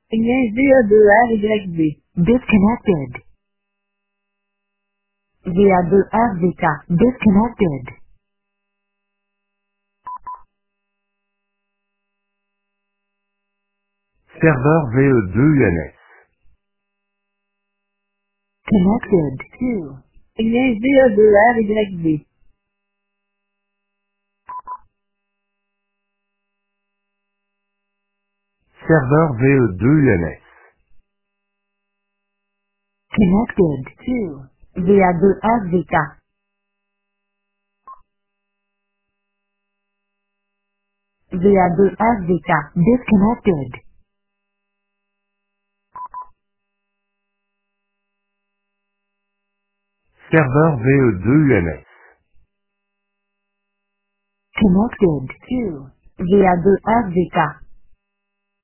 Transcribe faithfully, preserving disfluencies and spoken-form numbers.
Lien via deux R Y B. Disconnected. Via deux R V K. Disconnected. Serveur V E deux U N S. Connected to. Lien via deux R Y B. Serveur V E deux U N S. Connected to. Via deux R V K. Via deux R V K. Disconnected. Serveur V E deux U N S. Connected to. Via deux R V K.